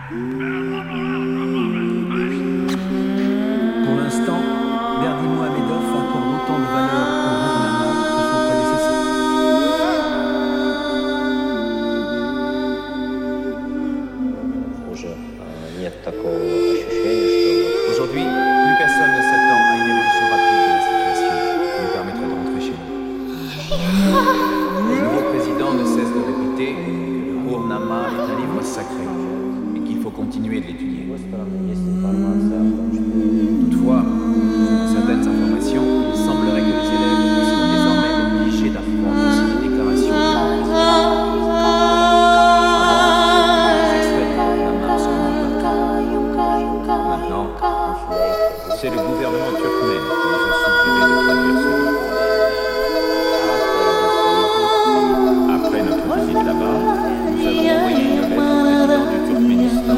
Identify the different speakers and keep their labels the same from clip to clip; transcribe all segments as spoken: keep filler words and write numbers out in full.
Speaker 1: Pour l'instant, Berdi Mohamedov accorde autant de valeur au gouvernement que son prédécesseur. Aujourd'hui, plus personne ne s'attend à une évolution rapide de la situation qui nous permettrait de rentrer chez nous. Le nouveau président ne cesse de répéter que le Hour-Nama est un livre sacré et qu'il faut continuer de l'étudier. Toutefois, selon certaines informations, il semblerait que les élèves soient désormais obligés d'apprendre aussi les déclarations du président. Avant, les extraits du Hour-Nama seulement partout. Maintenant, c'est le gouvernement turkmène qui nous a suggéré de traduire ce livre. Après notre visite là-bas, nous avons envoyé une lettre au président du Turkménistan.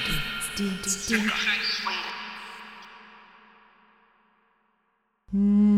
Speaker 2: Mm.